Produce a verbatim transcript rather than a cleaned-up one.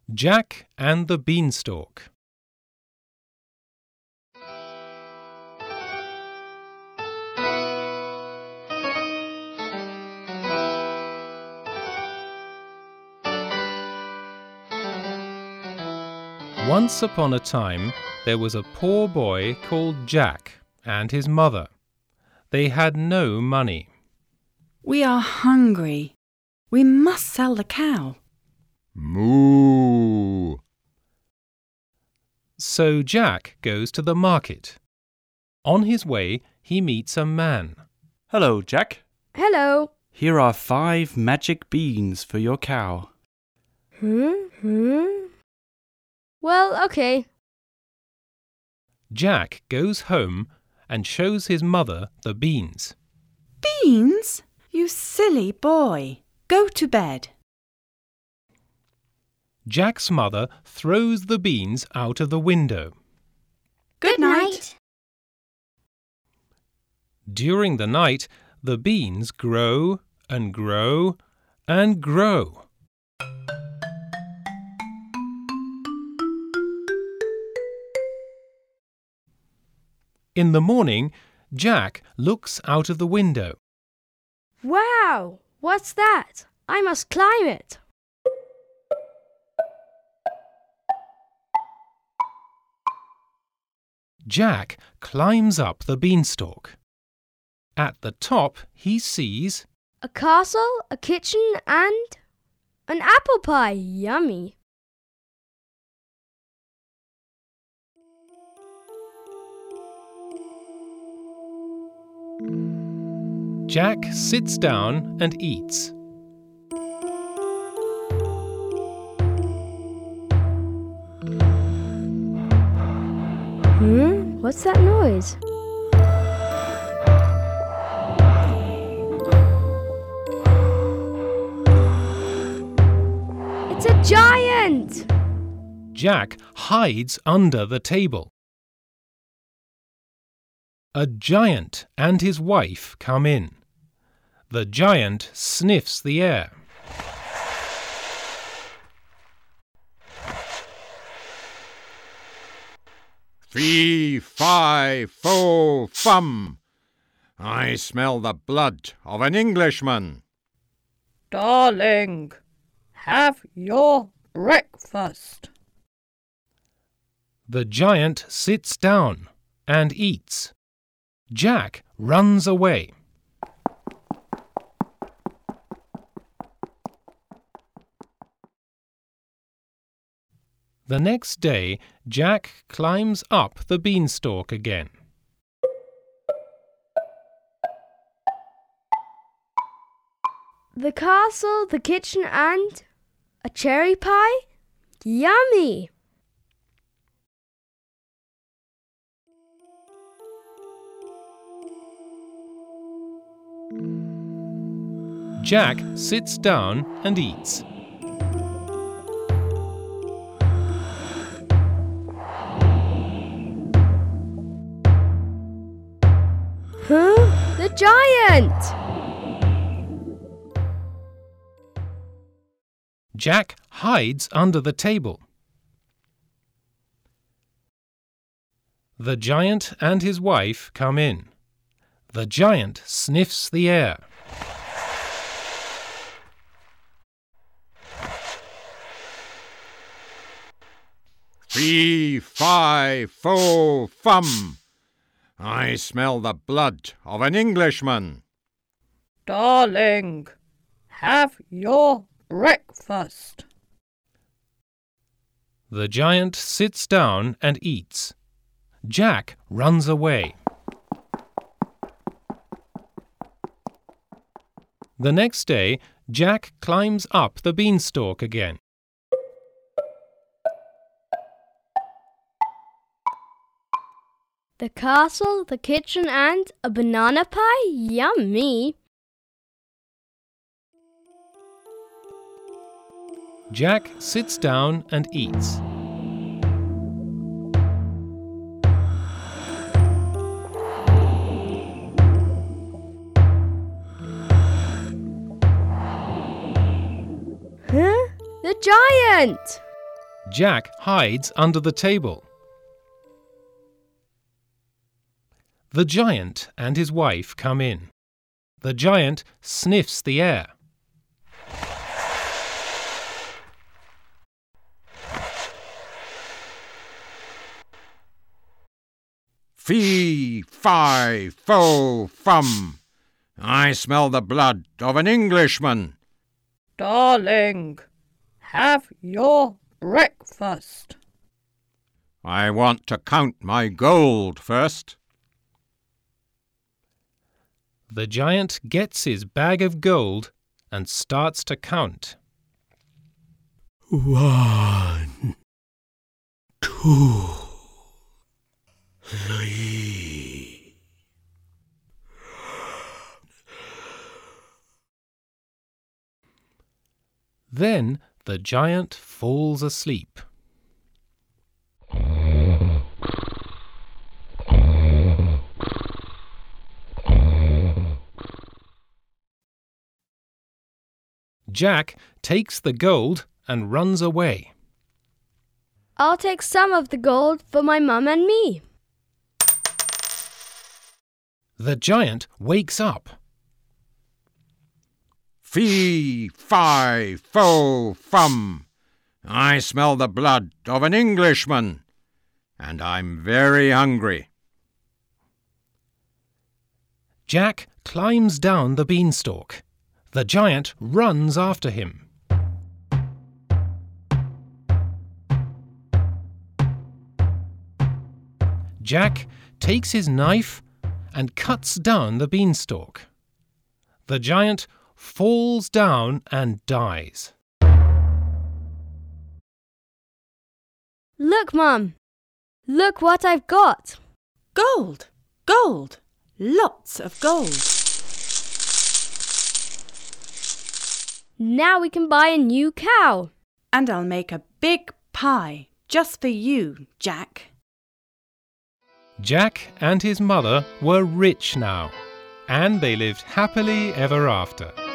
Jack and the Beanstalk. Once upon a time, there was a poor boy called Jack and his mother. They had no money. We are hungry. We must sell the cow. Moo! So Jack goes to the market. On his way, he meets a man. Hello, Jack. Hello. Here are five magic beans for your cow. Hmm? Hmm? Well, okay. Jack goes home and shows his mother the beans. Beans? You silly boy. Go to bed. Jack's mother throws the beans out of the window. Good night. During the night, the beans grow and grow and grow. In the morning, Jack looks out of the window. Wow! What's that? I must climb it. Jack climbs up the beanstalk. At the top, he sees A castle, a kitchen, and an apple pie. Yummy. Jack sits down and eats. Hmm? What's that noise? It's a giant! Jack hides under the table. A giant and his wife come in. The giant sniffs the air. Fee, fi, fo, fum. I smell the blood of an Englishman. Darling, have your breakfast. The giant sits down and eats. Jack runs away. The next day, Jack climbs up the beanstalk again. The castle, the kitchen, and a cherry pie? Yummy! Jack sits down and eats. Huh? The giant! Jack hides under the table. The giant and his wife come in. The giant sniffs the air. Fee, fi, fo, fum. I smell the blood of an Englishman. Darling, have your breakfast. The giant sits down and eats. Jack runs away. The next day, Jack climbs up the beanstalk again. The castle, the kitchen, and a banana pie? Yummy! Jack sits down and eats. Huh? The giant! Jack hides under the table. The giant and his wife come in. The giant sniffs the air. Fee, fi, fo, fum. I smell the blood of an Englishman. Darling, have your breakfast. I want to count my gold first. The giant gets his bag of gold and starts to count. One, two, three. Then the giant falls asleep. Jack takes the gold and runs away. I'll take some of the gold for my mum and me. The giant wakes up. Fee, fi, fo, fum. I smell the blood of an Englishman, and I'm very hungry. Jack climbs down the beanstalk. The giant runs after him. Jack takes his knife and cuts down the beanstalk. The giant falls down and dies. Look, Mum. Look what I've got. Gold, gold, lots of gold. Now we can buy a new cow. And I'll make a big pie just for you, Jack. Jack and his mother were rich now, and they lived happily ever after.